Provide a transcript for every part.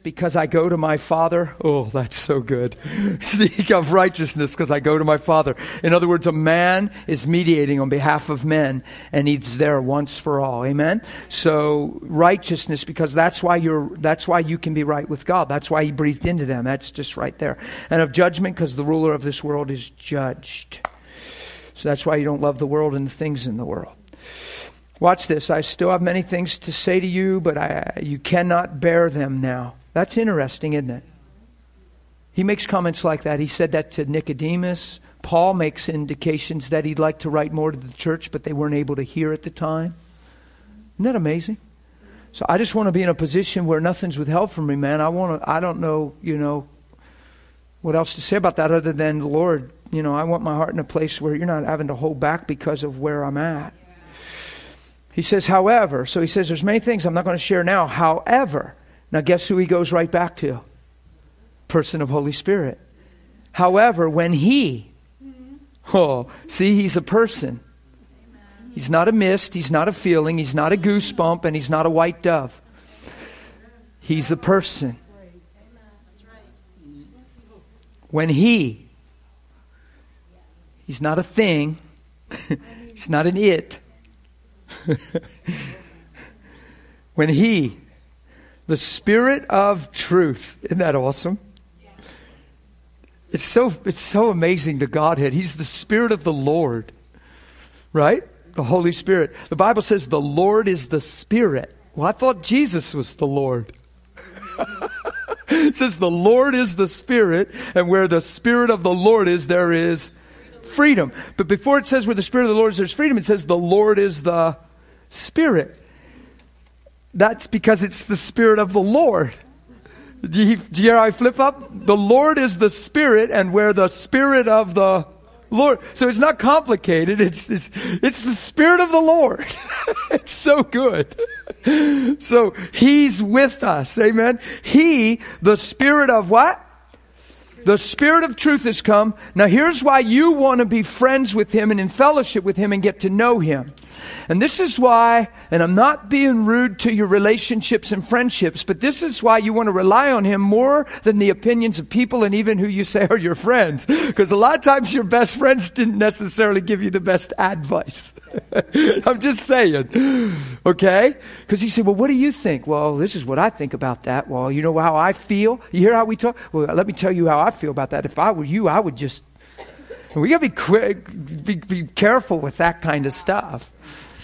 because I go to my Father. Oh, that's so good. Speak of righteousness because I go to my Father. In other words, a man is mediating on behalf of men, and he's there once for all. Amen? So righteousness, because that's why you can be right with God. That's why he breathed into them. That's just right there. And of judgment, because the ruler of this world is judged. So that's why you don't love the world and the things in the world. Watch this. I still have many things to say to you, but you cannot bear them now. That's interesting, isn't it? He makes comments like that. He said that to Nicodemus. Paul makes indications that he'd like to write more to the church, but they weren't able to hear at the time. Isn't that amazing? So I just want to be in a position where nothing's withheld from me, man. I don't know, what else to say about that other than the Lord. I want my heart in a place where you're not having to hold back because of where I'm at. He says, however, so he says, there's many things I'm not going to share now. However, now guess who he goes right back to? Person of Holy Spirit. However, when he's a person. He's not a mist, he's not a feeling, he's not a goosebump, and he's not a white dove. He's a person. When he's not a thing, he's not an it. When the Spirit of truth, isn't that awesome? It's so amazing, the Godhead. He's the Spirit of the Lord, right? The Holy Spirit. The Bible says the Lord is the Spirit. Well, I thought Jesus was the Lord. It says the Lord is the Spirit, and where the Spirit of the Lord is, there is freedom. But before it says where the Spirit of the Lord is, there's freedom, it says the Lord is the Spirit. That's because it's the Spirit of the Lord. Do you hear how I flip up? The Lord is the Spirit, and where the Spirit of the Lord. So it's not complicated. It's the Spirit of the Lord. It's so good. So he's with us. Amen. The Spirit of what? The Spirit of truth has come. Now here's why you want to be friends with him and in fellowship with him and get to know him. And this is why, and I'm not being rude to your relationships and friendships, but this is why you want to rely on him more than the opinions of people and even who you say are your friends. Because a lot of times your best friends didn't necessarily give you the best advice. I'm just saying. Okay? Because you say, well, what do you think? Well, this is what I think about that. Well, you know how I feel? You hear how we talk? Well, let me tell you how I feel about that. If I were you, I would just... We got to be careful with that kind of stuff.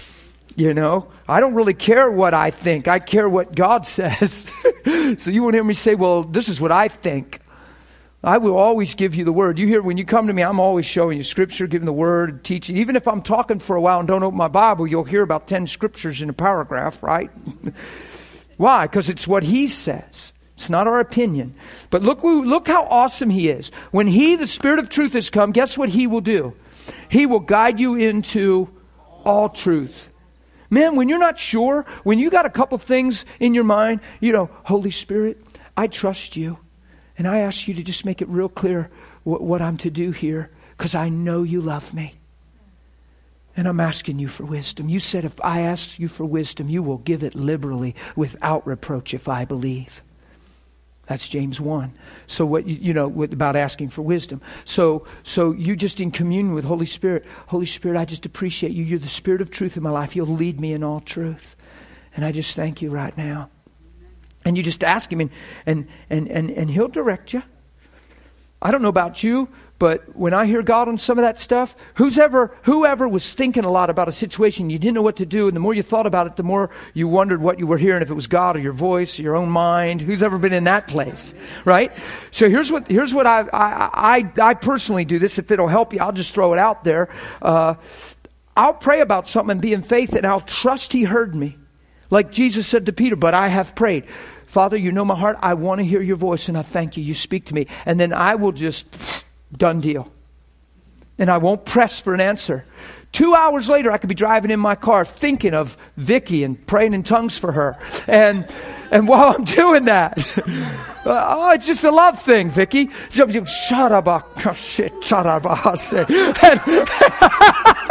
I don't really care what I think. I care what God says. So you won't hear me say, well, this is what I think. I will always give you the word. You hear, when you come to me, I'm always showing you scripture, giving the word, teaching. Even if I'm talking for a while and don't open my Bible, you'll hear about 10 scriptures in a paragraph, right? Why? Because it's what he says. It's not our opinion. But look how awesome he is. When the Spirit of truth has come, guess what he will do? He will guide you into all truth. Man, when you're not sure, when you got a couple things in your mind, Holy Spirit, I trust you. And I ask you to just make it real clear what I'm to do here, because I know you love me. And I'm asking you for wisdom. You said if I ask you for wisdom, you will give it liberally without reproach if I believe. That's James 1. So what about asking for wisdom. So you just in communion with Holy Spirit. Holy Spirit, I just appreciate you. You're the Spirit of truth in my life. You'll lead me in all truth. And I just thank you right now. And you just ask him and he'll direct you. I don't know about you, but when I hear God on some of that stuff, whoever was thinking a lot about a situation, you didn't know what to do, and the more you thought about it, the more you wondered what you were hearing, if it was God or your voice, or your own mind. Who's ever been in that place, right? So here's what I personally do this. If it'll help you, I'll just throw it out there. I'll pray about something and be in faith, and I'll trust he heard me. Like Jesus said to Peter, but I have prayed. Father, you know my heart. I want to hear your voice, and I thank you. You speak to me. And then I will just... done deal. And I won't press for an answer. 2 hours later, I could be driving in my car thinking of Vicky and praying in tongues for her. And while I'm doing that, it's just a love thing, Vicky. So I'm doing,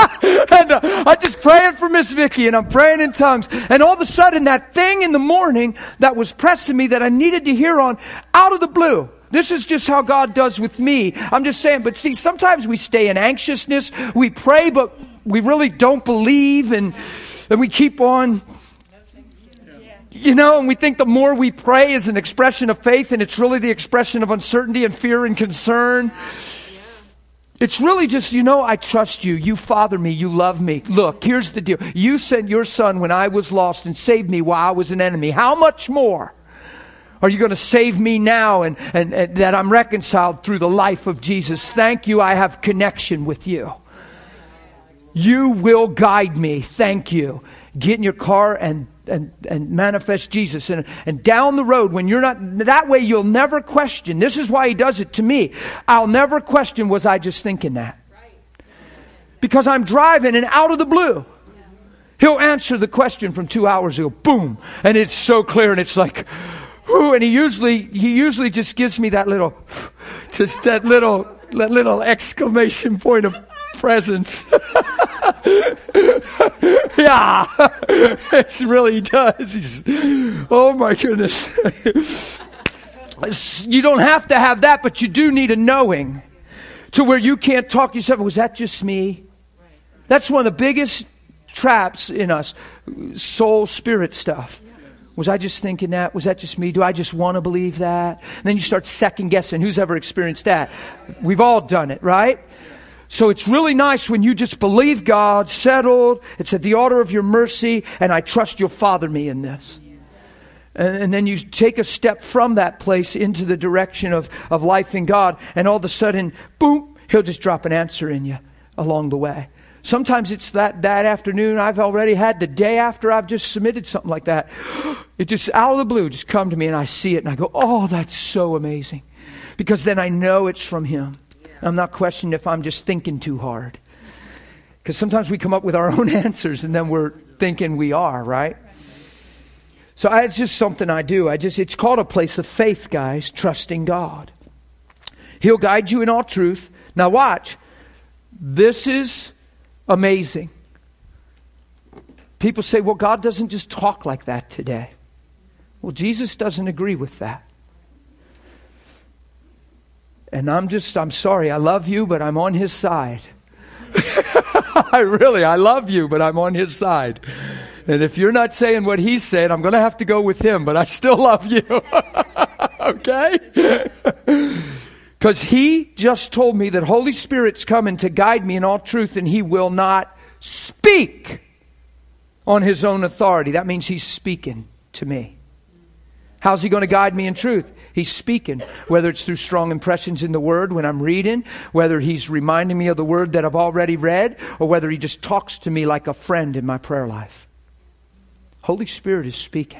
And I'm just praying for Miss Vicky, and I'm praying in tongues. And all of a sudden, that thing in the morning that was pressing me that I needed to hear on, out of the blue. This is just how God does with me. I'm just saying, but see, sometimes we stay in anxiousness. We pray, but we really don't believe, and we keep on, and we think the more we pray is an expression of faith, and it's really the expression of uncertainty and fear and concern. It's really just, I trust you. You father me. You love me. Look, here's the deal. You sent your son when I was lost and saved me while I was an enemy. How much more are you going to save me now and that I'm reconciled through the life of Jesus? Thank you. I have connection with you. You will guide me. Thank you. Get in your car and manifest Jesus. And down the road, when you're not, that way you'll never question. This is why he does it to me. I'll never question, was I just thinking that? Because I'm driving and out of the blue, he'll answer the question from 2 hours ago. Boom. And it's so clear, and it's like, whoo, and he usually just gives me that little exclamation point of presence. Yeah, it really does. Oh my goodness. You don't have to have that, but you do need a knowing to where you can't talk yourself. Was that just me? That's one of the biggest traps in us, soul, spirit stuff. Was I just thinking that? Was that just me? Do I just want to believe that? And then you start second guessing. Who's ever experienced that? We've all done it, right? So it's really nice when you just believe God, settled. It's at the altar of your mercy, and I trust you'll father me in this. And then you take a step from that place into the direction of life in God, and all of a sudden, boom, he'll just drop an answer in you along the way. Sometimes it's that afternoon I've already had, the day after I've just submitted something like that. It just out of the blue just come to me, and I see it and I go, oh, that's so amazing. Because then I know it's from him. I'm not questioning if I'm just thinking too hard. Because sometimes we come up with our own answers and then we're thinking we are, right? So it's just something I do. It's called a place of faith, guys, trusting God. He'll guide you in all truth. Now watch. This is amazing. People say, well, God doesn't just talk like that today. Well, Jesus doesn't agree with that. And I'm sorry, I love you, but I'm on his side. I love you, but I'm on his side. And if you're not saying what he's saying, I'm going to have to go with him, but I still love you. Okay? Because he just told me that Holy Spirit's coming to guide me in all truth, and he will not speak on his own authority. That means he's speaking to me. How's he going to guide me in truth? He's speaking, whether it's through strong impressions in the Word when I'm reading, whether he's reminding me of the Word that I've already read, or whether he just talks to me like a friend in my prayer life. Holy Spirit is speaking.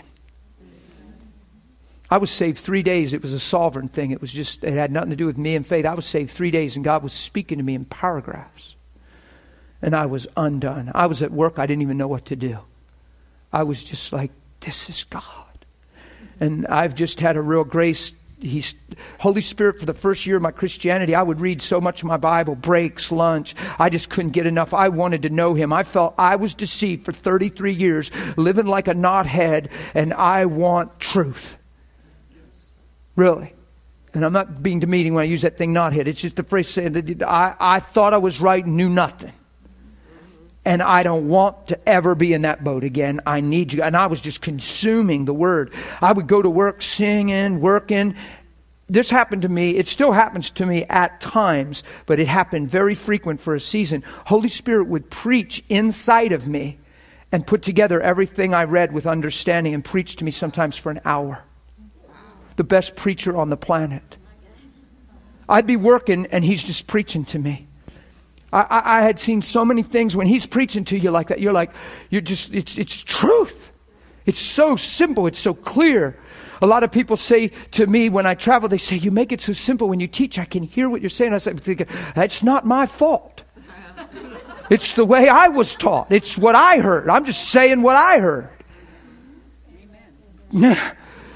I was saved 3 days. It was a sovereign thing. It had nothing to do with me and faith. I was saved 3 days, and God was speaking to me in paragraphs. And I was undone. I was at work. I didn't even know what to do. I was just like, this is God. And I've just had a real grace. Holy Spirit, for the first year of my Christianity, I would read so much of my Bible, breaks, lunch. I just couldn't get enough. I wanted to know him. I felt I was deceived for 33 years, living like a knothead, and I want truth. Really. And I'm not being demeaning when I use that thing, knothead. It's just a phrase saying that I thought I was right and knew nothing. And I don't want to ever be in that boat again. I need you. And I was just consuming the Word. I would go to work singing, working. This happened to me. It still happens to me at times, but it happened very frequent for a season. Holy Spirit would preach inside of me and put together everything I read with understanding and preach to me sometimes for an hour. The best preacher on the planet. I'd be working and he's just preaching to me. I had seen so many things when he's preaching to you like that. It's truth. It's so simple. It's so clear. A lot of people say to me when I travel, they say, you make it so simple when you teach. I can hear what you're saying. I say, that's not my fault. It's the way I was taught. It's what I heard. I'm just saying what I heard. Amen.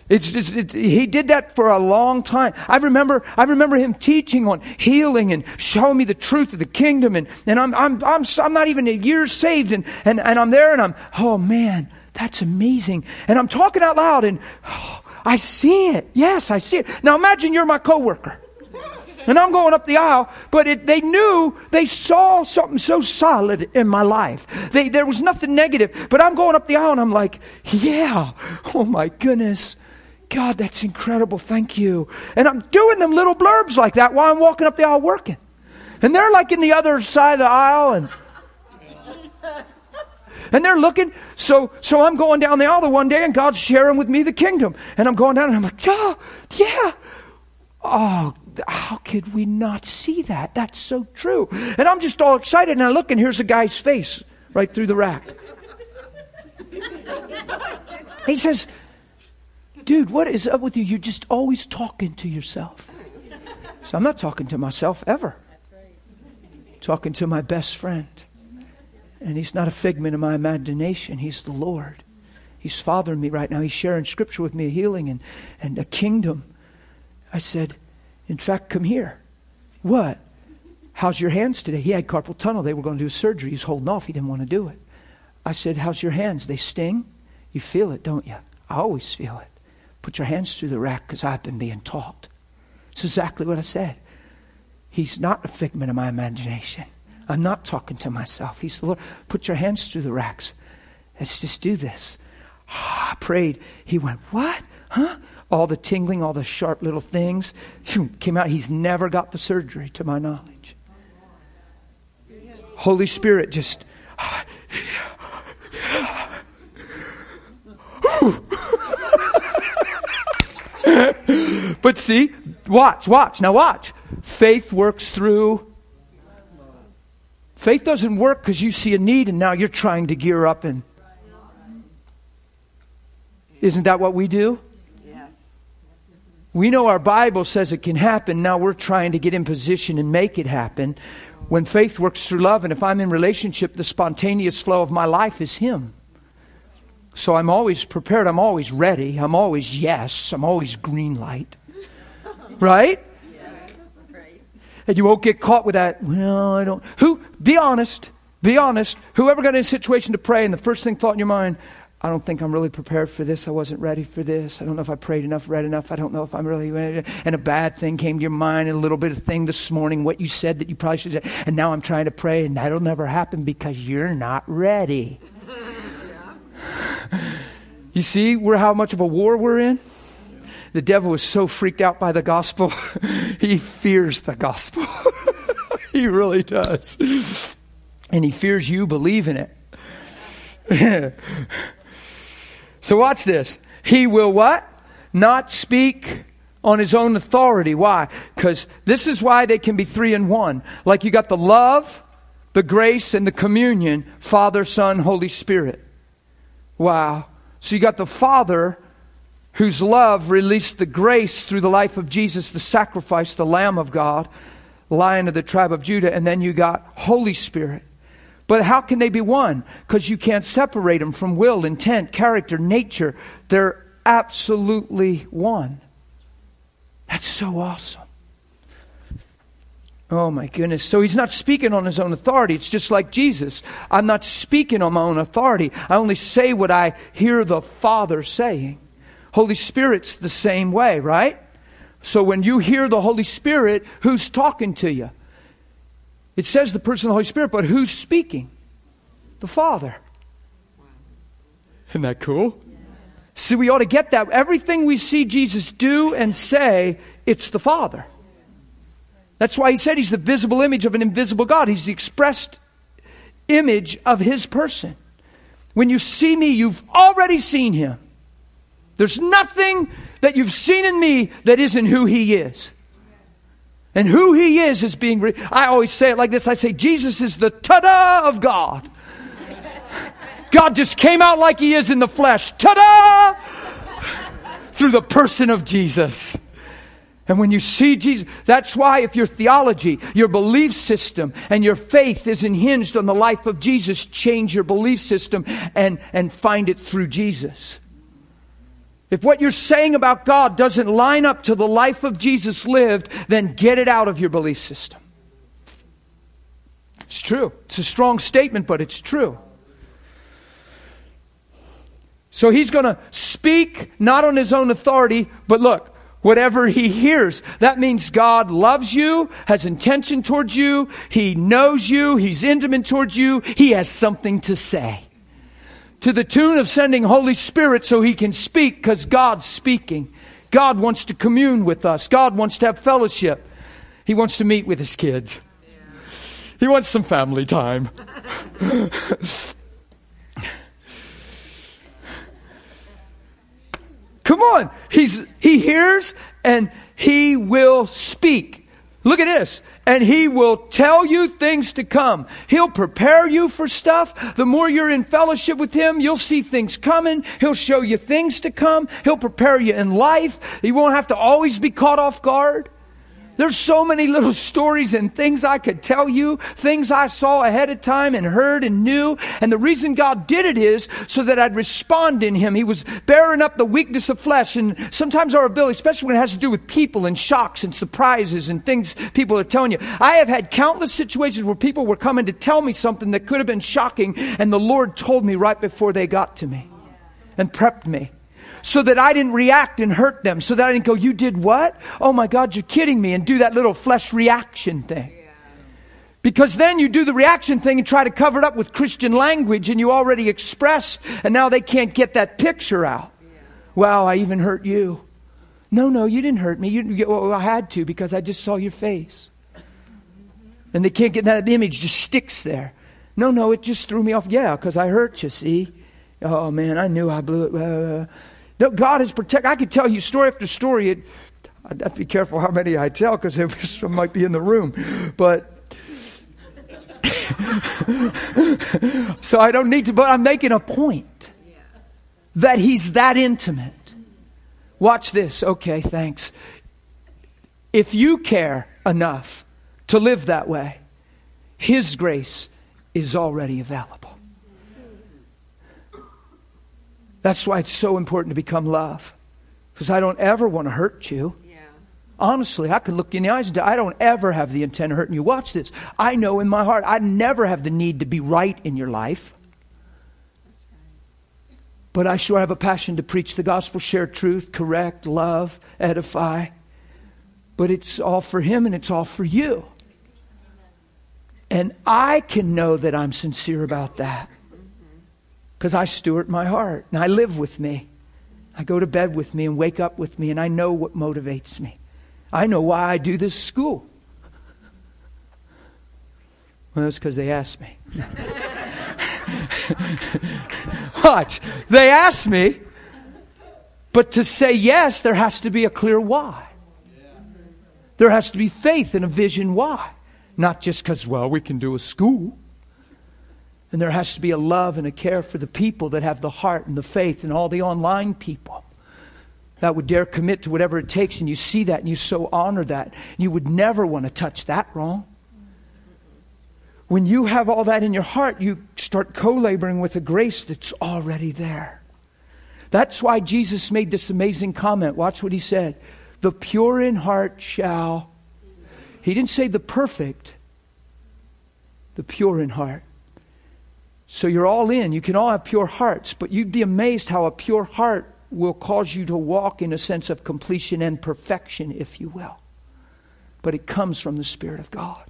He did that for a long time. I remember him teaching on healing and showing me the truth of the kingdom. And I'm not even a year saved, and I'm there, and oh man, that's amazing. And I'm talking out loud, and I see it. Yes, I see it. Now imagine you're my coworker. And I'm going up the aisle, but they saw something so solid in my life. There was nothing negative, but I'm going up the aisle and I'm like, yeah, oh my goodness. God, that's incredible. Thank you. And I'm doing them little blurbs like that while I'm walking up the aisle working. And they're like in the other side of the aisle and they're looking. So I'm going down the aisle the one day and God's sharing with me the kingdom. And I'm going down and I'm like, oh, yeah. Oh, how could we not see that? That's so true. And I'm just all excited, and I look, and here's a guy's face right through the rack. He says, dude, what is up with you? You're just always talking to yourself. So I'm not talking to myself ever. Talking to my best friend. And he's not a figment of my imagination. He's the Lord. He's fathering me right now. He's sharing scripture with me, a healing and a kingdom. I said, in fact, come here. What? How's your hands today? He had carpal tunnel. They were going to do surgery. He's holding off. He didn't want to do it. I said, how's your hands? They sting? You feel it, don't you? I always feel it. Put your hands through the rack because I've been being taught. It's exactly what I said. He's not a figment of my imagination. I'm not talking to myself. He's the Lord. Put your hands through the racks. Let's just do this. I prayed. He went, what? Huh? All the tingling, all the sharp little things came out. He's never got the surgery, to my knowledge. Holy Spirit just... But see, watch. Now watch. Faith works through... Faith doesn't work because you see a need and now you're trying to gear up and... Isn't that what we do? We know our Bible says it can happen. Now we're trying to get in position and make it happen. When faith works through love, and if I'm in relationship, the spontaneous flow of my life is Him. So I'm always prepared. I'm always ready. I'm always yes. I'm always green light. Right? Yes. Right. And you won't get caught with that, well, I don't. Be honest. Be honest. Whoever got in a situation to pray and the first thing thought in your mind, I don't think I'm really prepared for this. I wasn't ready for this. I don't know if I prayed enough, read enough. I don't know if I'm really ready. And a bad thing came to your mind, and a little bit of thing this morning, what you said that you probably should say. And now I'm trying to pray, and that'll never happen because you're not ready. You see how much of a war we're in? The devil is so freaked out by the gospel. He fears the gospel. He really does. And he fears you believing it. So watch this. He will what? Not speak on his own authority. Why? Because this is why they can be three in one. Like you got the love, the grace, and the communion. Father, Son, Holy Spirit. Wow. So you got the Father whose love released the grace through the life of Jesus, the sacrifice, the Lamb of God, Lion of the tribe of Judah. And then you got Holy Spirit. But how can they be one? Because you can't separate them from will, intent, character, nature. They're absolutely one. That's so awesome. Oh my goodness. So he's not speaking on his own authority. It's just like Jesus. I'm not speaking on my own authority. I only say what I hear the Father saying. Holy Spirit's the same way, right? So when you hear the Holy Spirit, who's talking to you? It says the person of the Holy Spirit, but who's speaking? The Father. Isn't that cool? See, we ought to get that. Everything we see Jesus do and say, it's the Father. That's why he said he's the visible image of an invisible God. He's the expressed image of his person. When you see me, you've already seen him. There's nothing that you've seen in me that isn't who he is. And who he is being... I always say it like this. I say, Jesus is the ta-da of God. God just came out like he is in the flesh. Ta-da! Through the person of Jesus. And when you see Jesus, that's why if your theology, your belief system, and your faith isn't hinged on the life of Jesus, change your belief system and find it through Jesus. If what you're saying about God doesn't line up to the life of Jesus lived, then get it out of your belief system. It's true. It's a strong statement, but it's true. So he's going to speak not on his own authority, but look, whatever he hears. That means God loves you, has intention towards you, He knows you, He's intimate towards you, He has something to say. To the tune of sending Holy Spirit so He can speak, because God's speaking. God wants to commune with us. God wants to have fellowship. He wants to meet with His kids. He wants some family time. Come on. He hears and He will speak. Look at this. And He will tell you things to come. He'll prepare you for stuff. The more you're in fellowship with Him, you'll see things coming. He'll show you things to come. He'll prepare you in life. You won't have to always be caught off guard. There's so many little stories and things I could tell you, things I saw ahead of time and heard and knew. And the reason God did it is so that I'd respond in Him. He was bearing up the weakness of flesh. And sometimes our ability, especially when it has to do with people and shocks and surprises and things people are telling you. I have had countless situations where people were coming to tell me something that could have been shocking. And the Lord told me right before they got to me and prepped me. So that I didn't react and hurt them. So that I didn't go, you did what? Oh my God, you're kidding me. And do that little flesh reaction thing. Because then you do the reaction thing and try to cover it up with Christian language and you already expressed. And now they can't get that picture out. Wow, I even hurt you. No, you didn't hurt me. Well, I had to because I just saw your face. And they can't get that image, just sticks there. No, it just threw me off. Yeah, because I hurt you, see? Oh man, I knew I blew it. No, God is protect. I could tell you story after story. I'd have to be careful how many I tell because some might be in the room. But so I don't need to. But I'm making a point that He's that intimate. Watch this. Okay, thanks. If you care enough to live that way, His grace is already available. That's why it's so important to become love. Because I don't ever want to hurt you. Yeah. Honestly, I could look you in the eyes and tell, I don't ever have the intent of hurting you. Watch this. I know in my heart, I never have the need to be right in your life. But I sure have a passion to preach the gospel, share truth, correct, love, edify. But it's all for Him and it's all for you. And I can know that I'm sincere about that. Because I steward my heart and I live with me. I go to bed with me and wake up with me and I know what motivates me. I know why I do this school. Well, that's because they asked me. Watch. They asked me, but to say yes, there has to be a clear why. There has to be faith and a vision why. Not just because, well, we can do a school. And there has to be a love and a care for the people that have the heart and the faith and all the online people that would dare commit to whatever it takes. And you see that and you so honor that. You would never want to touch that wrong. When you have all that in your heart, you start co-laboring with a grace that's already there. That's why Jesus made this amazing comment. Watch what He said. The pure in heart shall. He didn't say the perfect. The pure in heart. So you're all in. You can all have pure hearts, but you'd be amazed how a pure heart will cause you to walk in a sense of completion and perfection, if you will. But it comes from the Spirit of God.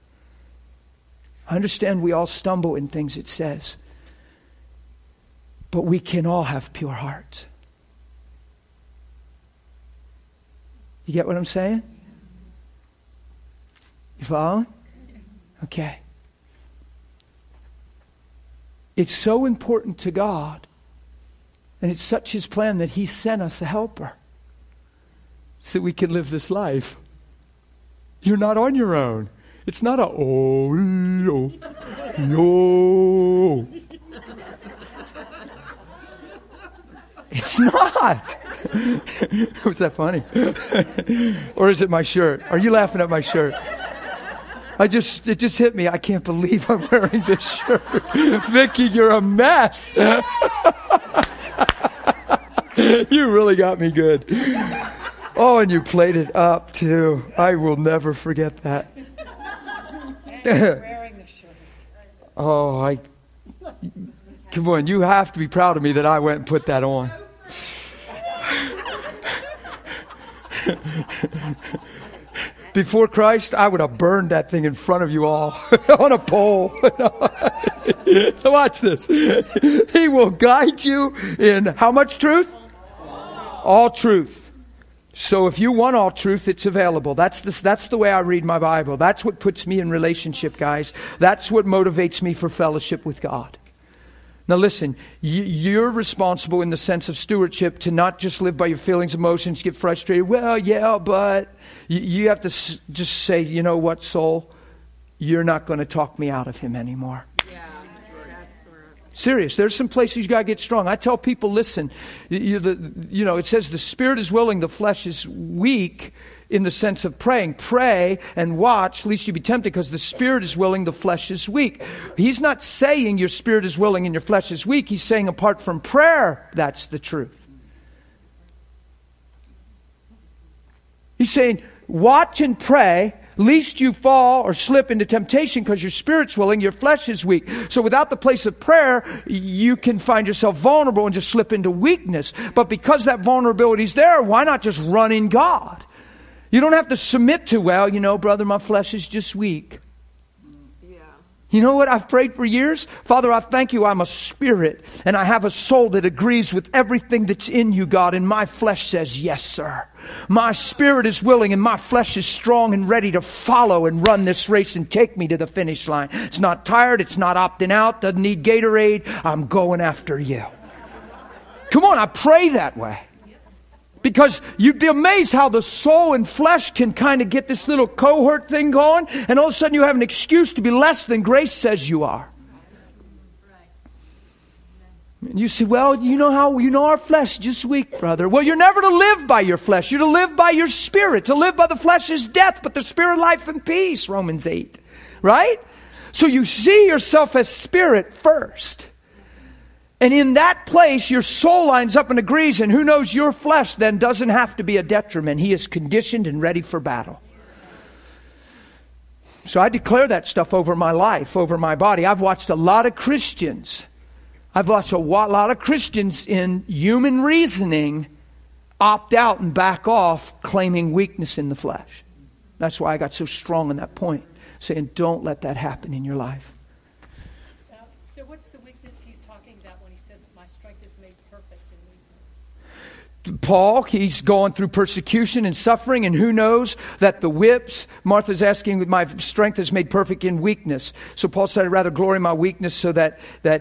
I understand we all stumble in things it says, but we can all have pure hearts. You get what I'm saying? You following? Okay. It's so important to God, and it's such His plan that He sent us a helper so we can live this life. You're not on your own. It's not a, no. It's not. Was that funny? Or is it my shirt? Are you laughing at my shirt? It just hit me. I can't believe I'm wearing this shirt. Vicki, you're a mess. You really got me good. Oh, and you played it up too. I will never forget that. Wearing the shirt. Oh, come on, you have to be proud of me that I went and put that on. Before Christ, I would have burned that thing in front of you all on a pole. Watch this. He will guide you in how much truth? All truth. So if you want all truth, it's available. That's the way I read my Bible. That's what puts me in relationship, guys. That's what motivates me for fellowship with God. Now listen, you're responsible in the sense of stewardship to not just live by your feelings, emotions, get frustrated. Well, yeah, but you have to just say, you know what, soul? You're not going to talk me out of him anymore. Serious. There's some places you got to get strong. I tell people, listen, it says the spirit is willing, the flesh is weak in the sense of praying. Pray and watch, lest you be tempted, because the spirit is willing, the flesh is weak. He's not saying your spirit is willing and your flesh is weak. He's saying apart from prayer, that's the truth. He's saying, watch and pray, lest you fall or slip into temptation, because your spirit's willing, your flesh is weak. So without the place of prayer, you can find yourself vulnerable and just slip into weakness. But because that vulnerability is there, why not just run in God? You don't have to submit to, well, brother, my flesh is just weak. Yeah. You know what I've prayed for years? Father, I thank you I'm a spirit and I have a soul that agrees with everything that's in you, God. And my flesh says, yes, sir. My spirit is willing and my flesh is strong and ready to follow and run this race and take me to the finish line. It's not tired. It's not opting out. Doesn't need Gatorade. I'm going after you. Come on, I pray that way. Because you'd be amazed how the soul and flesh can kind of get this little cohort thing going, and all of a sudden you have an excuse to be less than grace says you are. And you say, well, our flesh is just weak, brother. Well, you're never to live by your flesh. You're to live by your spirit. To live by the flesh is death, but the spirit, life and peace, Romans 8. Right? So you see yourself as spirit first. And in that place, your soul lines up and agrees, and who knows, your flesh then doesn't have to be a detriment. He is conditioned and ready for battle. So I declare that stuff over my life, over my body. I've watched a lot of Christians. I've watched a lot of Christians in human reasoning opt out and back off, claiming weakness in the flesh. That's why I got so strong on that point, saying don't let that happen in your life. So what's the weakness he's talking about when he says, my strength is made perfect in weakness? Paul, he's going through persecution and suffering, and who knows that the whips, Martha's asking, my strength is made perfect in weakness. So Paul said, I'd rather glory in my weakness so that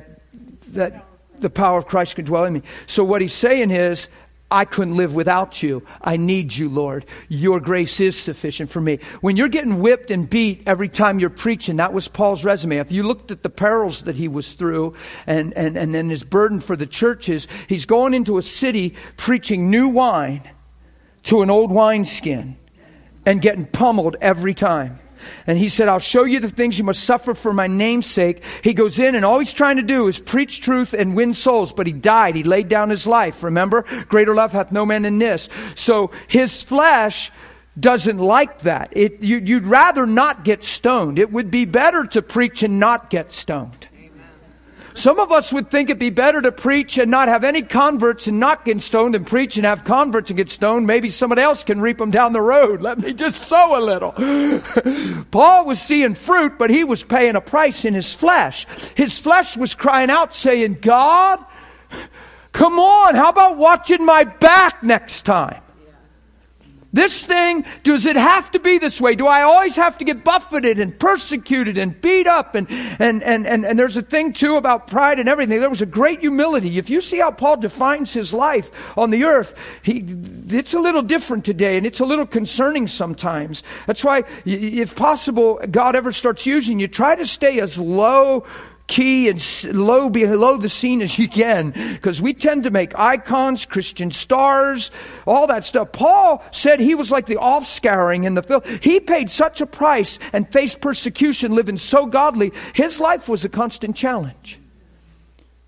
the power of Christ can dwell in me. So what he's saying is, I couldn't live without you. I need you, Lord. Your grace is sufficient for me. When you're getting whipped and beat every time you're preaching, that was Paul's resume. If you looked at the perils that he was through and then his burden for the churches, he's going into a city preaching new wine to an old wineskin and getting pummeled every time. And he said, I'll show you the things you must suffer for my name's sake. He goes in and all he's trying to do is preach truth and win souls. But he died. He laid down his life. Remember? Greater love hath no man than this. So his flesh doesn't like that. You'd rather not get stoned. It would be better to preach and not get stoned. Some of us would think it'd be better to preach and not have any converts and not get stoned than preach and have converts and get stoned. Maybe somebody else can reap them down the road. Let me just sow a little. Paul was seeing fruit, but he was paying a price in his flesh. His flesh was crying out saying, God, come on, how about watching my back next time? This thing, does it have to be this way? Do I always have to get buffeted and persecuted and beat up? And there's a thing too about pride and everything. There was a great humility. If you see how Paul defines his life on the earth, it's a little different today and it's a little concerning sometimes. That's why, if possible, God ever starts using you, try to stay as low key and low below the scene as you can, because we tend to make icons, Christian stars, all that stuff. Paul said he was like the offscouring in the field. He paid such a price and faced persecution living so godly. His life was a constant challenge.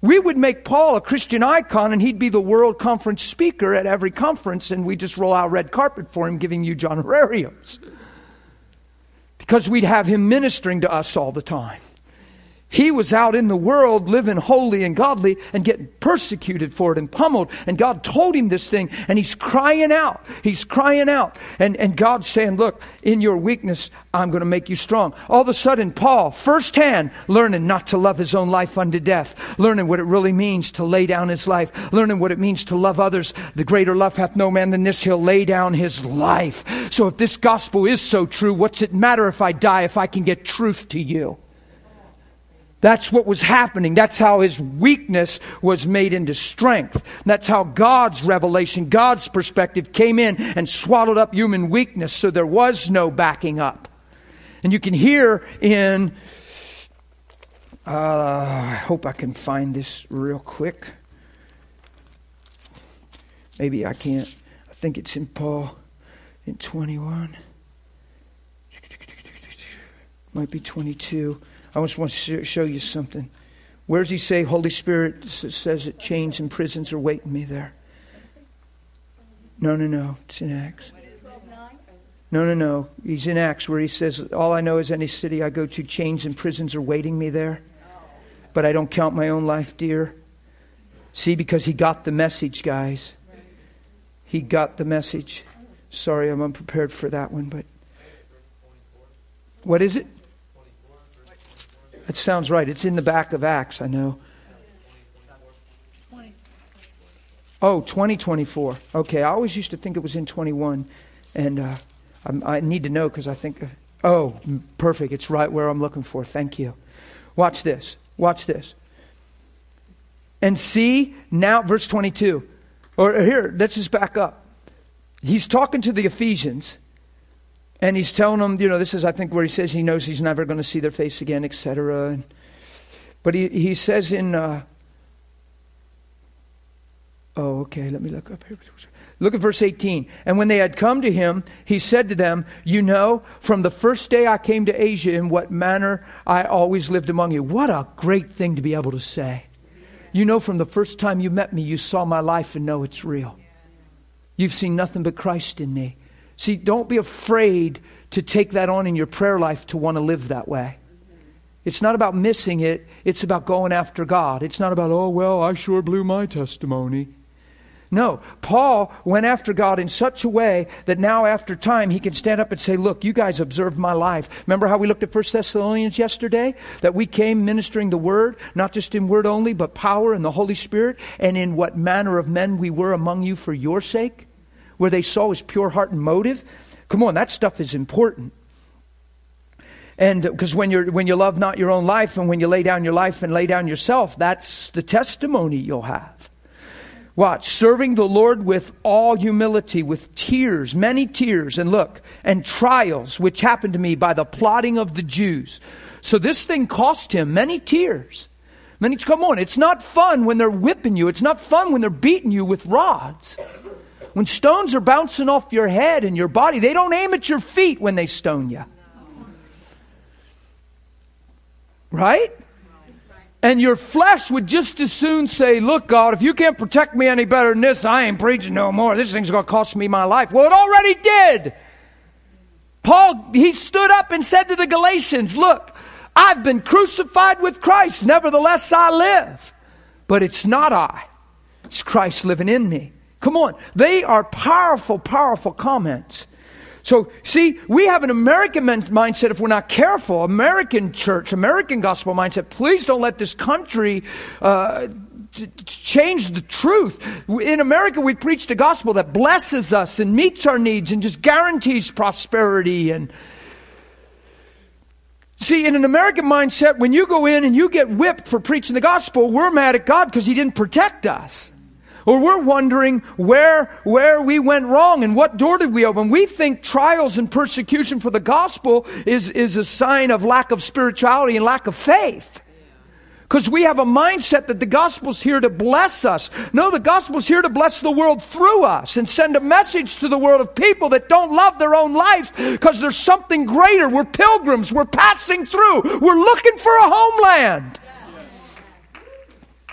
We would make Paul a Christian icon and he'd be the world conference speaker at every conference, and we just roll out red carpet for him, giving huge honorariums. Because we'd have him ministering to us all the time. He was out in the world living holy and godly and getting persecuted for it and pummeled. And God told him this thing, and he's crying out. He's crying out. And God's saying, look, in your weakness, I'm going to make you strong. All of a sudden, Paul, firsthand, learning not to love his own life unto death. Learning what it really means to lay down his life. Learning what it means to love others. The greater love hath no man than this. He'll lay down his life. So if this gospel is so true, what's it matter if I die if I can get truth to you? That's what was happening. That's how his weakness was made into strength. That's how God's revelation, God's perspective came in and swallowed up human weakness, so there was no backing up. And you can hear in, I hope I can find this real quick. Maybe I can't. I think it's in Paul in 21. Might be 22. I just want to show you something. Where does he say Holy Spirit says that chains and prisons are waiting me there? No. It's in Acts. No. He's in Acts where he says, all I know is any city I go to, chains and prisons are waiting me there. But I don't count my own life dear. See, because he got the message, guys. He got the message. Sorry, I'm unprepared for that one, but what is it? That sounds right. It's in the back of Acts, I know. 2024. Okay, I always used to think it was in 21. And I need to know because I think... perfect. It's right where I'm looking for. Thank you. Watch this. And see, now, verse 22. Or here, let's just back up. He's talking to the Ephesians. And he's telling them, this is, I think, where he says he knows he's never going to see their face again, etc. But he says in... let me look up here. Look at verse 18. And when they had come to him, he said to them, from the first day I came to Asia, in what manner I always lived among you. What a great thing to be able to say. From the first time you met me, you saw my life and know it's real. You've seen nothing but Christ in me. See, don't be afraid to take that on in your prayer life to want to live that way. It's not about missing it. It's about going after God. It's not about, I sure blew my testimony. No, Paul went after God in such a way that now after time he can stand up and say, look, you guys observed my life. Remember how we looked at 1 Thessalonians yesterday? That we came ministering the word, not just in word only, but power and the Holy Spirit, and in what manner of men we were among you for your sake? Where they saw his pure heart and motive. Come on, that stuff is important. And because when you love not your own life, and when you lay down your life and lay down yourself, that's the testimony you'll have. Watch, serving the Lord with all humility, with tears, many tears, and trials, which happened to me by the plotting of the Jews. So this thing cost him many tears. Come on, it's not fun when they're whipping you. It's not fun when they're beating you with rods. When stones are bouncing off your head and your body, they don't aim at your feet when they stone you. Right? And your flesh would just as soon say, look, God, if you can't protect me any better than this, I ain't preaching no more. This thing's going to cost me my life. Well, it already did. Paul, he stood up and said to the Galatians, look, I've been crucified with Christ. Nevertheless, I live. But it's not I. It's Christ living in me. Come on. They are powerful, powerful comments. So, see, we have an American mindset if we're not careful. American church, American gospel mindset. Please don't let this country change the truth. In America, we preach the gospel that blesses us and meets our needs and just guarantees prosperity. And see, in an American mindset, when you go in and you get whipped for preaching the gospel, we're mad at God because he didn't protect us. Or we're wondering where we went wrong and what door did we open. We think trials and persecution for the gospel is a sign of lack of spirituality and lack of faith. Because we have a mindset that the gospel's here to bless us. No, the gospel's here to bless the world through us and send a message to the world of people that don't love their own life because there's something greater. We're pilgrims. We're passing through. We're looking for a homeland.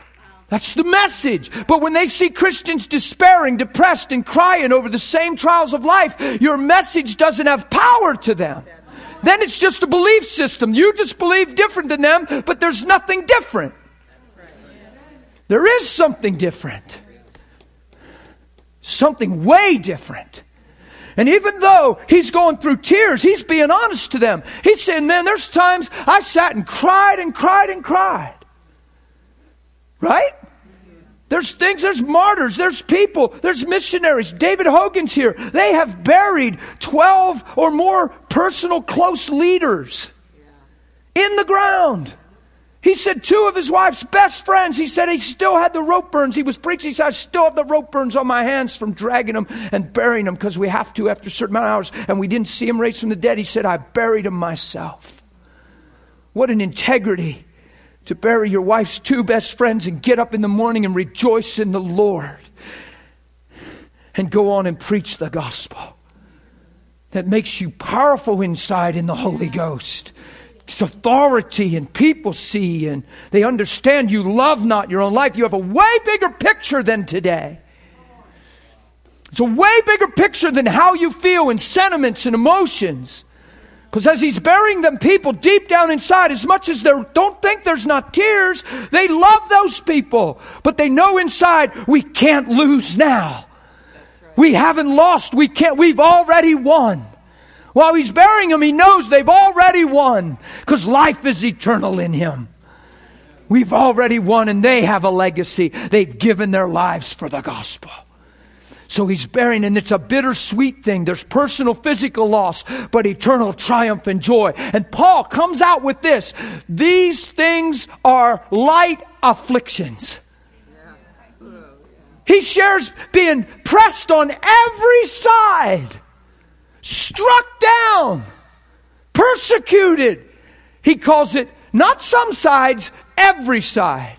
That's the message. But when they see Christians despairing, depressed, and crying over the same trials of life, your message doesn't have power to them. Then it's just a belief system. You just believe different than them, but there's nothing different. There is something different. Something way different. And even though he's going through tears, he's being honest to them. He's saying, man, there's times I sat and cried and cried and cried. Right? There's things, there's martyrs, there's people, there's missionaries. David Hogan's here. They have buried 12 or more personal close leaders in the ground. He said 2 of his wife's best friends, he said he still had the rope burns. He was preaching, he said, I still have the rope burns on my hands from dragging them and burying them because we have to after a certain amount of hours. And we didn't see him raised from the dead. He said, I buried him myself. What an integrity to bury your wife's 2 best friends and get up in the morning and rejoice in the Lord. And go on and preach the gospel. That makes you powerful inside in the Holy Ghost. It's authority, and people see and they understand you love not your own life. You have a way bigger picture than today. It's a way bigger picture than how you feel and sentiments and emotions. Because as he's burying them, people deep down inside, as much as they don't think there's not tears, they love those people. But they know inside, we can't lose now. We haven't lost. We've already won. While he's burying them, he knows they've already won. Because life is eternal in him. We've already won, and they have a legacy. They've given their lives for the gospel. So he's burying, and it's a bittersweet thing. There's personal, physical loss, but eternal triumph and joy. And Paul comes out with this. These things are light afflictions. He shares being pressed on every side. Struck down, persecuted. He calls it not some sides, every side.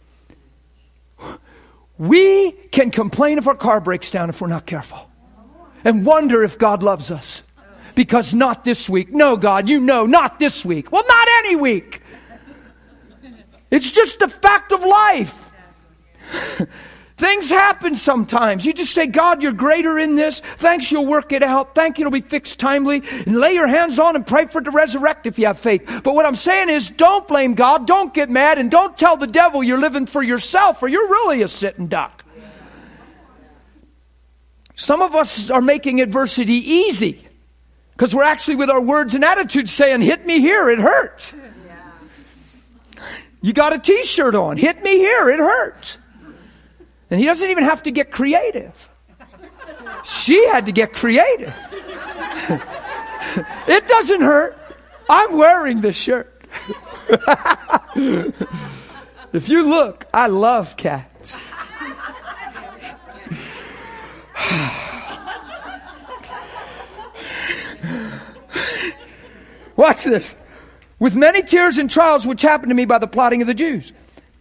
We can complain if our car breaks down if we're not careful. And wonder if God loves us. Because not this week. No, God, you know, not this week. Well, not any week. It's just a fact of life. Things happen sometimes. You just say, God, you're greater in this. Thanks, you'll work it out. Thank you, it'll be fixed timely. And lay your hands on and pray for it to resurrect if you have faith. But what I'm saying is, don't blame God. Don't get mad. And don't tell the devil you're living for yourself, or you're really a sitting duck. Some of us are making adversity easy. Because we're actually with our words and attitudes saying, hit me here, it hurts. You got a t-shirt on. Hit me here, it hurts. And he doesn't even have to get creative. She had to get creative. It doesn't hurt. I'm wearing this shirt. If you look, I love cats. Watch this. With many tears and trials which happened to me by the plotting of the Jews.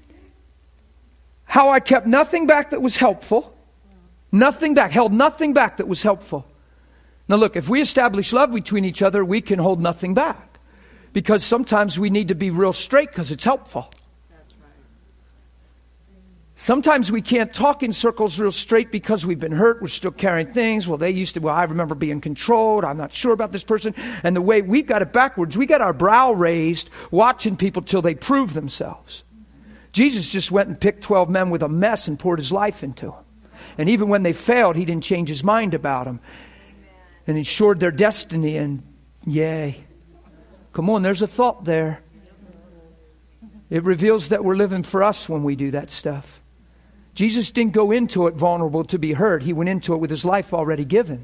How I kept nothing back that was helpful. Nothing back. Held nothing back that was helpful. Now look, if we establish love between each other, we can hold nothing back. Because sometimes we need to be real straight because it's helpful. That's right. Sometimes we can't talk in circles real straight because we've been hurt. We're still carrying things. Well, I remember being controlled. I'm not sure about this person. And the way we've got it backwards, we got our brow raised watching people till they prove themselves. Jesus just went and picked 12 men with a mess and poured his life into them. And even when they failed, he didn't change his mind about them. And ensured their destiny, and yay. Come on, there's a thought there. It reveals that we're living for us when we do that stuff. Jesus didn't go into it vulnerable to be hurt. He went into it with his life already given.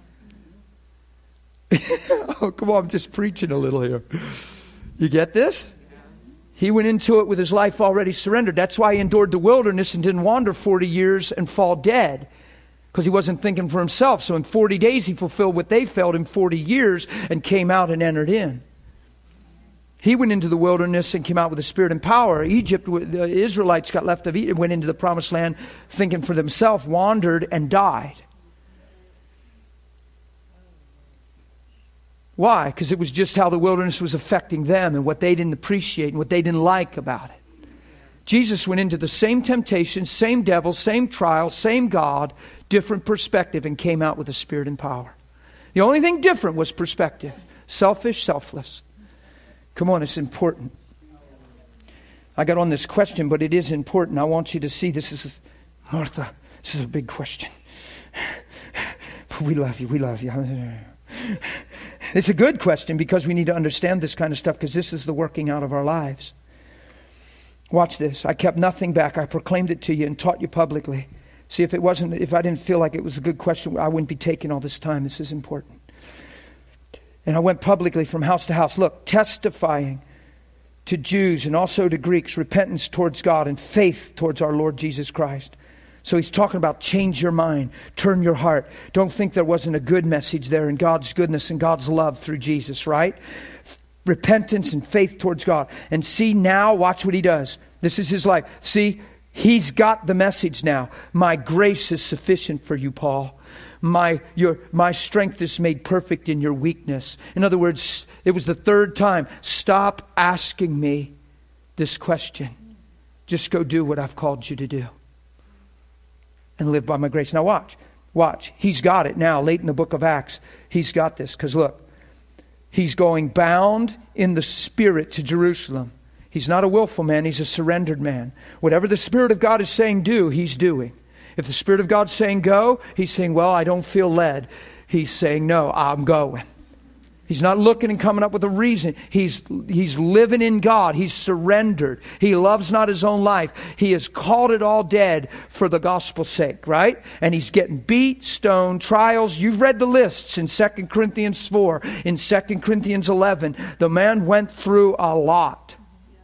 Oh, come on, I'm just preaching a little here. You get this? He went into it with his life already surrendered. That's why he endured the wilderness and didn't wander 40 years and fall dead. Because he wasn't thinking for himself. So in 40 days he fulfilled what they failed in 40 years and came out and entered in. He went into the wilderness and came out with the spirit and power. Egypt, the Israelites got left of Egypt, went into the promised land thinking for themselves, wandered and died. Why? Because it was just how the wilderness was affecting them and what they didn't appreciate and what they didn't like about it. Jesus went into the same temptation, same devil, same trial, same God, different perspective, and came out with a spirit and power. The only thing different was perspective. Selfish, selfless. Come on, it's important. I got on this question, but it is important. I want you to see this is, Martha, this is a big question. But we love you, we love you. It's a good question because we need to understand this kind of stuff because this is the working out of our lives. Watch this. I kept nothing back. I proclaimed it to you and taught you publicly. See, if I didn't feel like it was a good question, I wouldn't be taking all this time. This is important. And I went publicly from house to house. Look, testifying to Jews and also to Greeks, repentance towards God and faith towards our Lord Jesus Christ. So he's talking about change your mind, turn your heart. Don't think there wasn't a good message there in God's goodness and God's love through Jesus, right? Repentance and faith towards God. And see now, watch what he does. This is his life. See, he's got the message now. My grace is sufficient for you, Paul. My strength is made perfect in your weakness. In other words, it was the third time. Stop asking me this question. Just go do what I've called you to do. And live by my grace. Now watch. He's got it now, late in the book of Acts. He's got this. Because look, he's going bound in the Spirit to Jerusalem. He's not a willful man, he's a surrendered man. Whatever the Spirit of God is saying do, he's doing. If the Spirit of God's saying go, he's saying, well, I don't feel led. He's saying, no, I'm going. He's not looking and coming up with a reason. He's living in God. He's surrendered. He loves not his own life. He has called it all dead for the gospel's sake, right? And he's getting beat, stoned, trials. You've read the lists in 2 Corinthians 4, in 2 Corinthians 11. The man went through a lot.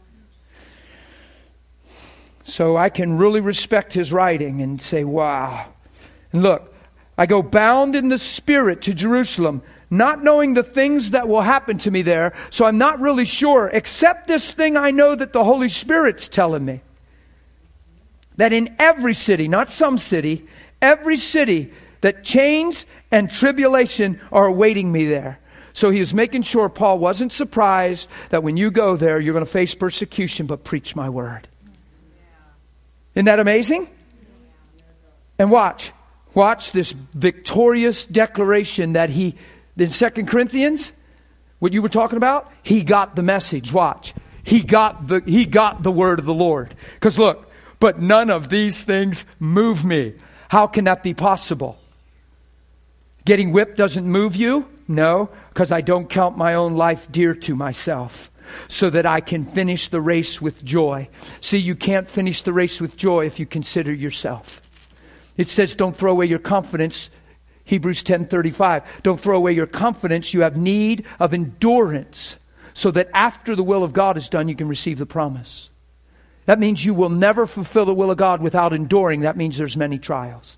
So I can really respect his writing and say, wow. And look, I go bound in the Spirit to Jerusalem, not knowing the things that will happen to me there. So I'm not really sure, except this thing I know that the Holy Spirit's telling me. That in every city, not some city, every city, that chains and tribulation are awaiting me there. So he was making sure Paul wasn't surprised that when you go there, you're going to face persecution, but preach my word. Isn't that amazing? And watch this victorious declaration that in 2 Corinthians, what you were talking about, he got the message. Watch. He got the word of the Lord. Because look, but none of these things move me. How can that be possible? Getting whipped doesn't move you? No, because I don't count my own life dear to myself, so that I can finish the race with joy. See, you can't finish the race with joy if you consider yourself. It says don't throw away your confidence. Hebrews 10:35. Don't throw away your confidence. You have need of endurance, so that after the will of God is done, you can receive the promise. That means you will never fulfill the will of God without enduring. That means there's many trials.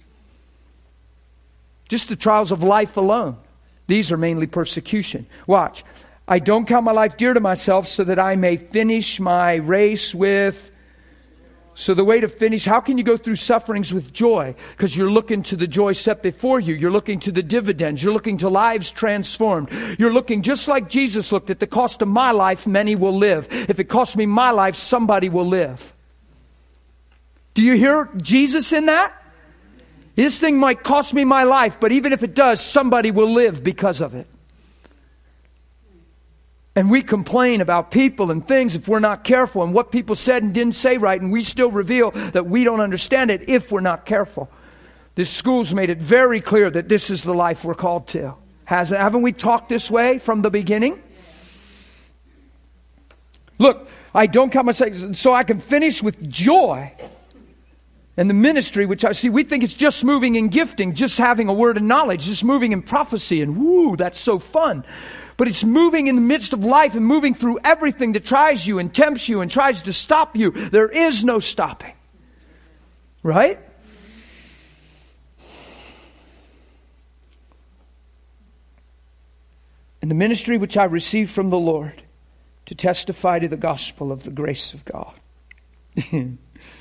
Just the trials of life alone. These are mainly persecution. Watch. I don't count my life dear to myself, so that I may finish my race with... So the way to finish, how can you go through sufferings with joy? Because you're looking to the joy set before you. You're looking to the dividends. You're looking to lives transformed. You're looking just like Jesus looked at the cost of my life, many will live. If it costs me my life, somebody will live. Do you hear Jesus in that? This thing might cost me my life, but even if it does, somebody will live because of it. And we complain about people and things if we're not careful, and what people said and didn't say right, and we still reveal that we don't understand it if we're not careful. This school's made it very clear that this is the life we're called to. Haven't we talked this way from the beginning? Look, I don't count myself, so I can finish with joy. And the ministry, which I see, we think it's just moving in gifting, just having a word of knowledge, just moving in prophecy, and woo, that's so fun. But it's moving in the midst of life and moving through everything that tries you and tempts you and tries to stop you. There is no stopping. Right? And the ministry which I received from the Lord, to testify to the gospel of the grace of God. And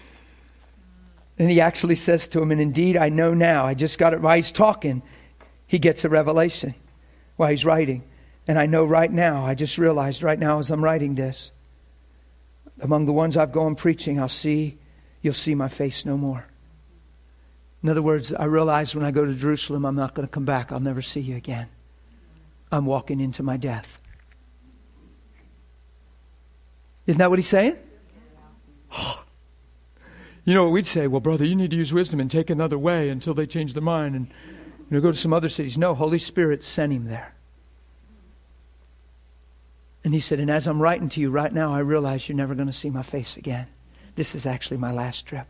he actually says to him, and indeed I know now, I just got it while he's talking, he gets a revelation while he's writing. And I know right now, I just realized right now as I'm writing this, Among the ones I've gone preaching, you'll see my face no more. In other words, I realize when I go to Jerusalem, I'm not going to come back. I'll never see you again. I'm walking into my death. Isn't that what he's saying? You know what we'd say? Well, brother, you need to use wisdom and take another way until they change their mind and go to some other cities. No, Holy Spirit sent him there. And he said, and as I'm writing to you right now, I realize you're never going to see my face again. This is actually my last trip.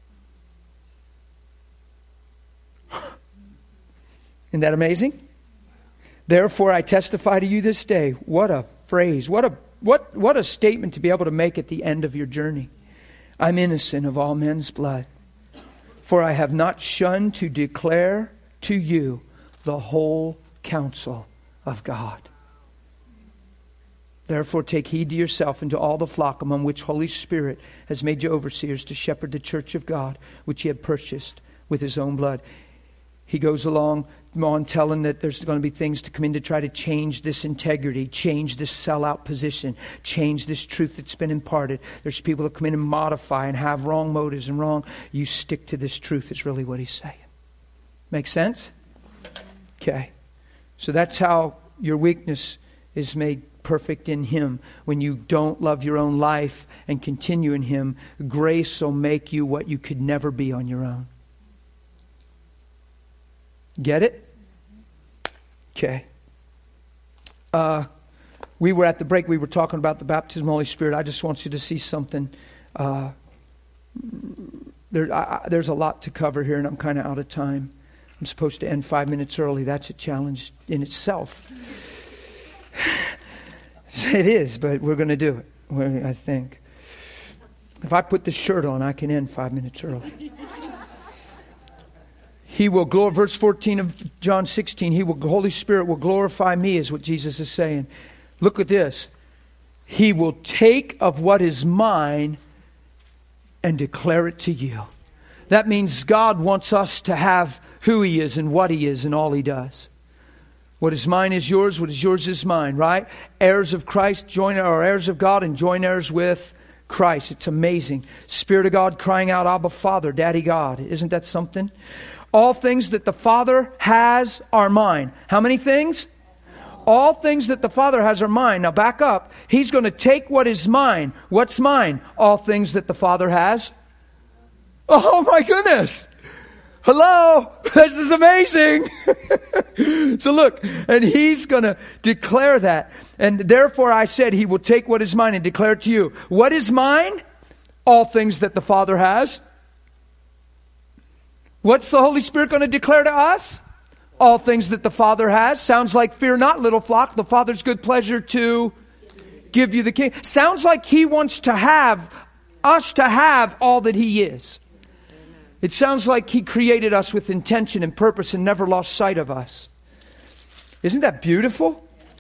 Isn't that amazing? Therefore, I testify to you this day. What a phrase. What a statement to be able to make at the end of your journey. I'm innocent of all men's blood. For I have not shunned to declare to you the whole counsel of God. Therefore, take heed to yourself and to all the flock among which Holy Spirit has made you overseers to shepherd the church of God, which he had purchased with his own blood. He goes along on telling that there's going to be things to come in to try to change this integrity, change this sellout position, change this truth that's been imparted. There's people that come in and modify and have wrong motives and wrong. You stick to this truth is really what he's saying. Make sense? Okay. So that's how your weakness is made perfect in him. When you don't love your own life and continue in him, grace will make you what you could never be on your own. Get it? Okay. We were at the break. We were talking about the baptism of the Holy Spirit. I just want you to see something. There's a lot to cover here, and I'm kind of out of time. I'm supposed to end 5 minutes early. That's a challenge in itself. It is, but we're going to do it, I think. If I put this shirt on, I can end 5 minutes early. He will glorify, verse 14 of John 16, the Holy Spirit will glorify me, is what Jesus is saying. Look at this. He will take of what is mine and declare it to you. That means God wants us to have who he is and what he is and all he does. What is mine is yours, what is yours is mine, right? Heirs of Christ, heirs of God and joint heirs with Christ. It's amazing. Spirit of God crying out, Abba Father, Daddy God. Isn't that something? All things that the Father has are mine. How many things? All things that the Father has are mine. Now back up. He's going to take what is mine. What's mine? All things that the Father has. Oh my goodness. Hello. This is amazing. So look, and he's going to declare that. And therefore I said he will take what is mine and declare it to you. What is mine? All things that the Father has. What's the Holy Spirit going to declare to us? All things that the Father has. Sounds like, fear not, little flock. The Father's good pleasure to give you the kingdom. Sounds like he wants to have us to have all that he is. It sounds like he created us with intention and purpose and never lost sight of us. Isn't that beautiful?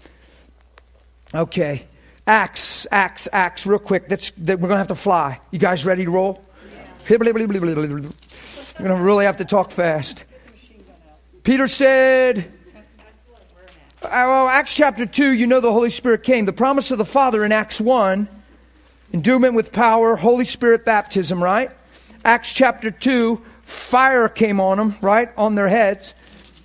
Okay. Acts, real quick. We're going to have to fly. You guys ready to roll? Yeah. We're going to really have to talk fast. Peter said, Acts chapter 2, you know the Holy Spirit came. The promise of the Father in Acts 1, endowment with power, Holy Spirit baptism, right? Acts chapter 2, fire came on them, right? On their heads.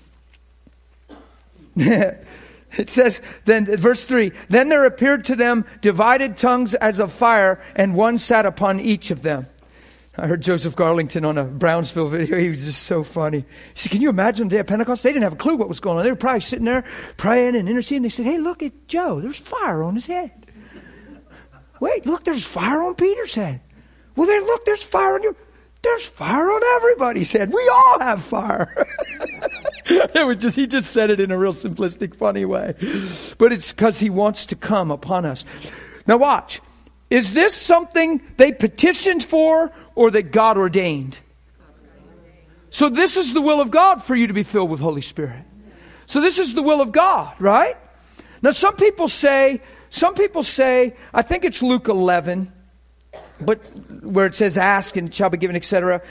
It says, then verse 3, then there appeared to them divided tongues as of fire, and one sat upon each of them. I heard Joseph Garlington on a Brownsville video. He was just so funny. He said, can you imagine the day of Pentecost? They didn't have a clue what was going on. They were probably sitting there praying and interceding. They said, hey, look at Joe. There's fire on his head. Wait, look, there's fire on Peter's head. Well, then look, there's fire on you. There's fire on everybody's head. We all have fire. He just said it in a real simplistic, funny way. But it's because he wants to come upon us. Now watch. Is this something they petitioned for or that God ordained? So this is the will of God for you to be filled with Holy Spirit. So this is the will of God, right? Now some people say, I think it's Luke 11, but where it says ask and it shall be given, etc.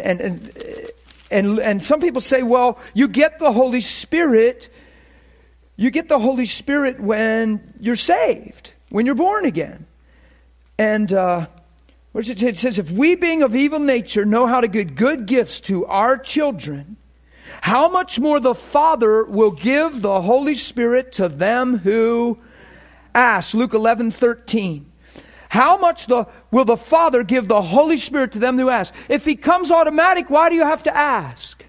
And some people say, well, you get the Holy Spirit when you're saved, when you're born again. And what does it say? It says, if we being of evil nature know how to give good gifts to our children, how much more the Father will give the Holy Spirit to them who ask. Luke 11:13. How much will the Father give the Holy Spirit to them who ask? If He comes automatic, why do you have to ask?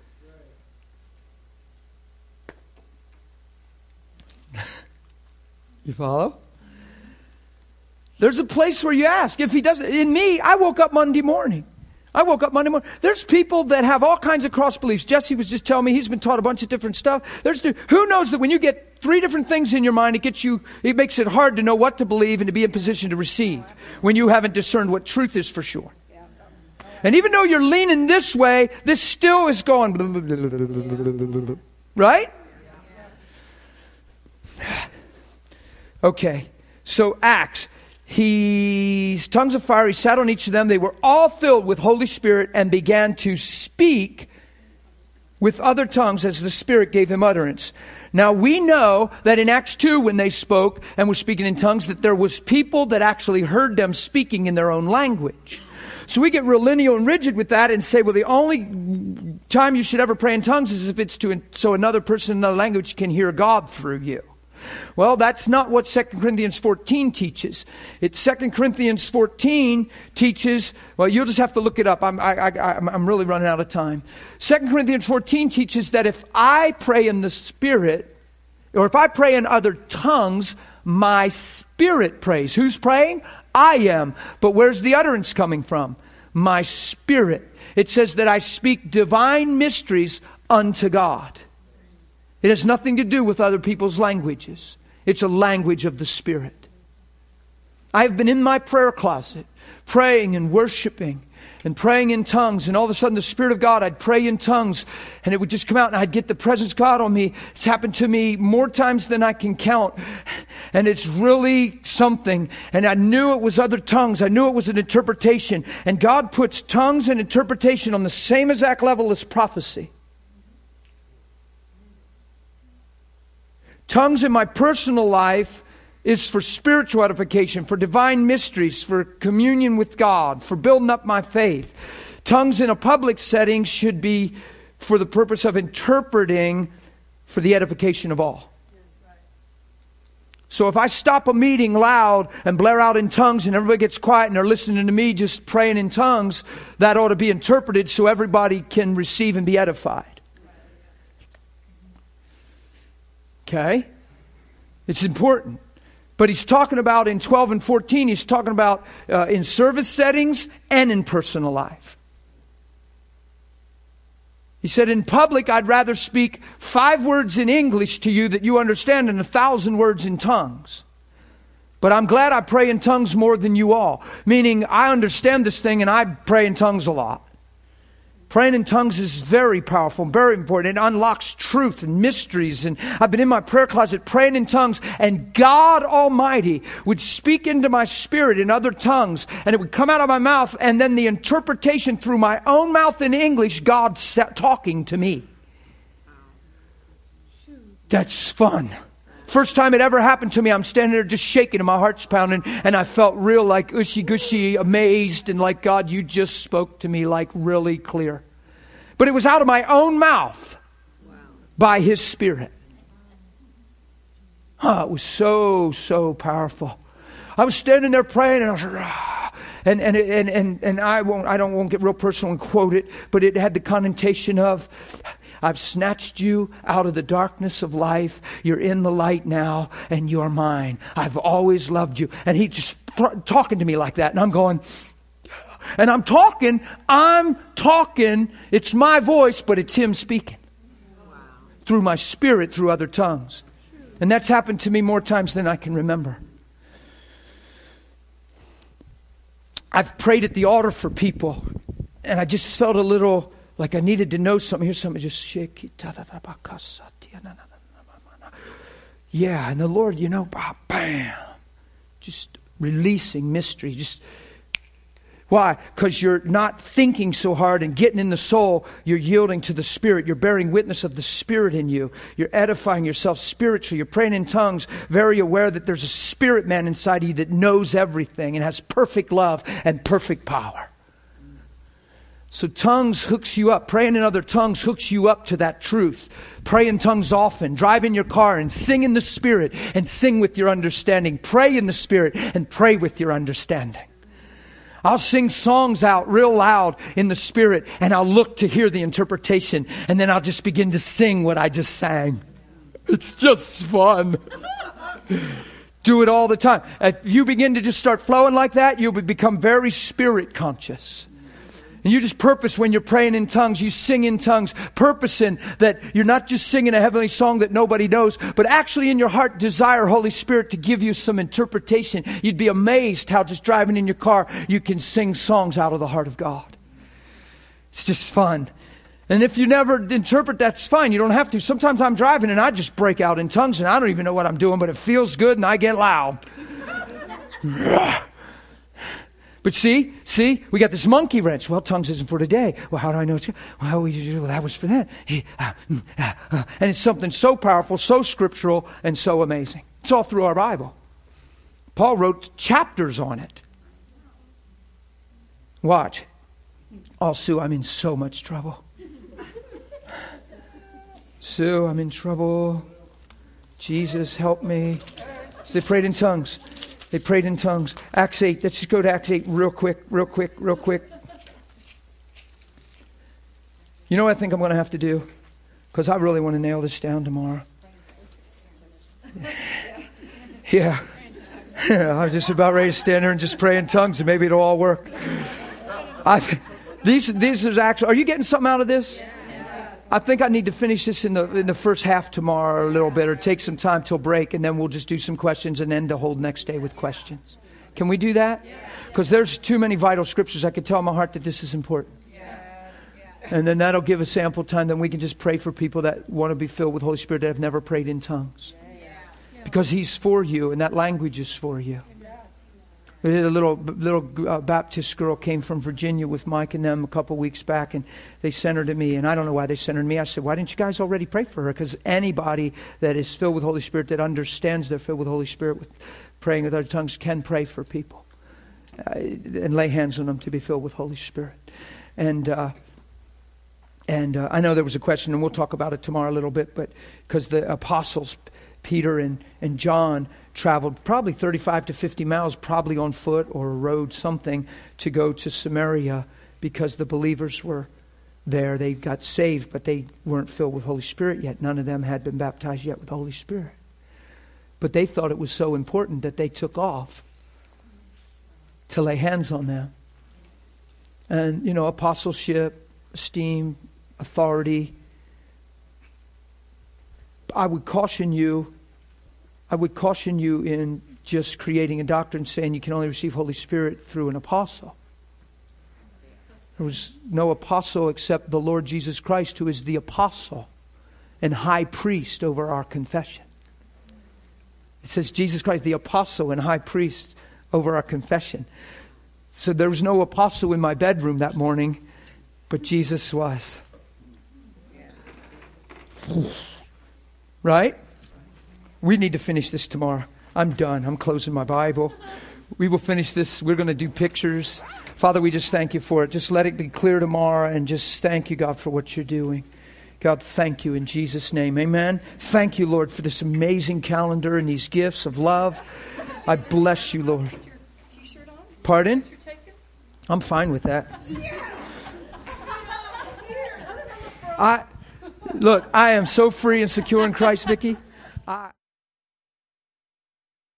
You follow? There's a place where you ask. If He doesn't, in me, I woke up Monday morning. There's people that have all kinds of cross beliefs. Jesse was just telling me he's been taught a bunch of different stuff. Who knows that when you get 3 different things in your mind, it makes it hard to know what to believe and to be in position to receive when you haven't discerned what truth is for sure. And even though you're leaning this way, this still is going, right? Okay, so Acts. He's tongues of fire. He sat on each of them. They were all filled with Holy Spirit and began to speak with other tongues as the Spirit gave them utterance. Now we know that in Acts 2 when they spoke and were speaking in tongues that there was people that actually heard them speaking in their own language. So we get real lineal and rigid with that and say, well, the only time you should ever pray in tongues is if it's so another person in another language can hear God through you. Well, that's not what 2 Corinthians 14 teaches. 2 Corinthians 14 teaches, well, you'll just have to look it up. I'm really running out of time. 2 Corinthians 14 teaches that if I pray in the Spirit, or if I pray in other tongues, my spirit prays. Who's praying? I am. But where's the utterance coming from? My spirit. It says that I speak divine mysteries unto God. It has nothing to do with other people's languages. It's a language of the Spirit. I've been in my prayer closet, praying and worshiping and praying in tongues. And all of a sudden the Spirit of God, I'd pray in tongues and it would just come out and I'd get the presence of God on me. It's happened to me more times than I can count. And it's really something. And I knew it was other tongues. I knew it was an interpretation. And God puts tongues and interpretation on the same exact level as prophecy. Tongues in my personal life is for spiritual edification, for divine mysteries, for communion with God, for building up my faith. Tongues in a public setting should be for the purpose of interpreting for the edification of all. So if I stop a meeting loud and blare out in tongues and everybody gets quiet and they're listening to me just praying in tongues, that ought to be interpreted so everybody can receive and be edified. Okay? It's important. But he's talking about in 12 and 14, he's talking about in service settings and in personal life. He said, in public, I'd rather speak 5 words in English to you that you understand than 1,000 words in tongues. But I'm glad I pray in tongues more than you all. Meaning, I understand this thing and I pray in tongues a lot. Praying in tongues is very powerful, very important. It unlocks truth and mysteries. And I've been in my prayer closet praying in tongues, and God Almighty would speak into my spirit in other tongues, and it would come out of my mouth, and then the interpretation through my own mouth in English, God talking to me. That's fun. First time it ever happened to me, I'm standing there just shaking and my heart's pounding, and I felt real like ushy-gushy, amazed, and like, God, you just spoke to me like really clear. But it was out of my own mouth by His Spirit. It was so powerful. I was standing there praying, and I was like, and I won't get real personal and quote it, but it had the connotation of, I've snatched you out of the darkness of life. You're in the light now, and you're mine. I've always loved you. And he just talking to me like that, and I'm going, and I'm talking. It's my voice, but it's Him speaking through my spirit, through other tongues. And that's happened to me more times than I can remember. I've prayed at the altar for people, and I just felt a little like I needed to know something. Here's something, just shake it. Yeah, and the Lord, bam, just releasing mystery. Just Why? Because you're not thinking so hard and getting in the soul. You're yielding to the Spirit. You're bearing witness of the Spirit in you. You're edifying yourself spiritually. You're praying in tongues, very aware that there's a spirit man inside of you that knows everything and has perfect love and perfect power. So tongues hooks you up. Praying in other tongues hooks you up to that truth. Pray in tongues often. Drive in your car and sing in the Spirit and sing with your understanding. Pray in the Spirit and pray with your understanding. I'll sing songs out real loud in the Spirit, and I'll look to hear the interpretation, and then I'll just begin to sing what I just sang. It's just fun. Do it all the time. If you begin to just start flowing like that, you'll become very Spirit conscious. And you just purpose when you're praying in tongues, you sing in tongues, purposing that you're not just singing a heavenly song that nobody knows, but actually in your heart desire Holy Spirit to give you some interpretation. You'd be amazed how just driving in your car, you can sing songs out of the heart of God. It's just fun. And if you never interpret, that's fine. You don't have to. Sometimes I'm driving and I just break out in tongues and I don't even know what I'm doing, but it feels good and I get loud. But see, we got this monkey wrench. Well, tongues isn't for today. Well, how do I know it's? Well, that was for that. And it's something so powerful, so scriptural, and so amazing. It's all through our Bible. Paul wrote chapters on it. Watch. Oh, Sue, I'm in so much trouble. Sue, I'm in trouble. Jesus, help me. So they prayed in tongues. They prayed in tongues. Acts 8. Let's just go to Acts 8 real quick. You know what I think I'm going to have to do? Because I really want to nail this down tomorrow. Yeah. I was just about ready to stand there and just pray in tongues and maybe it'll all work. These is actually, are you getting something out of this? I think I need to finish this in the first half tomorrow a little bit, or take some time till break, and then we'll just do some questions and end the whole next day with questions. Can we do that? Because there's too many vital scriptures. I can tell in my heart that this is important. And then that'll give us ample time. Then we can just pray for people that want to be filled with Holy Spirit that have never prayed in tongues. Because He's for you, and that language is for you. A little Baptist girl came from Virginia with Mike and them a couple weeks back, and they sent her to me. And I don't know why they sent her to me. I said, why didn't you guys already pray for her? Because anybody that is filled with Holy Spirit, that understands they're filled with Holy Spirit, with praying with other tongues, can pray for people and lay hands on them to be filled with Holy Spirit. And I know there was a question, and we'll talk about it tomorrow a little bit, but because the apostles, Peter and John, traveled probably 35 to 50 miles, probably on foot or a road, something, to go to Samaria because the believers were there. They got saved, but they weren't filled with Holy Spirit yet. None of them had been baptized yet with the Holy Spirit. But they thought it was so important that they took off to lay hands on them. And, apostleship, esteem, authority. I would caution you in just creating a doctrine saying you can only receive Holy Spirit through an apostle. There was no apostle except the Lord Jesus Christ, who is the apostle and high priest over our confession. It says Jesus Christ, the apostle and high priest over our confession. So there was no apostle in my bedroom that morning, but Jesus was. Right? We need to finish this tomorrow. I'm done. I'm closing my Bible. We will finish this. We're going to do pictures. Father, we just thank you for it. Just let it be clear tomorrow, and just thank you, God, for what you're doing. God, thank you in Jesus' name. Amen. Thank you, Lord, for this amazing calendar and these gifts of love. I bless you, Lord. Pardon? I'm fine with that. I am so free and secure in Christ, Vicki.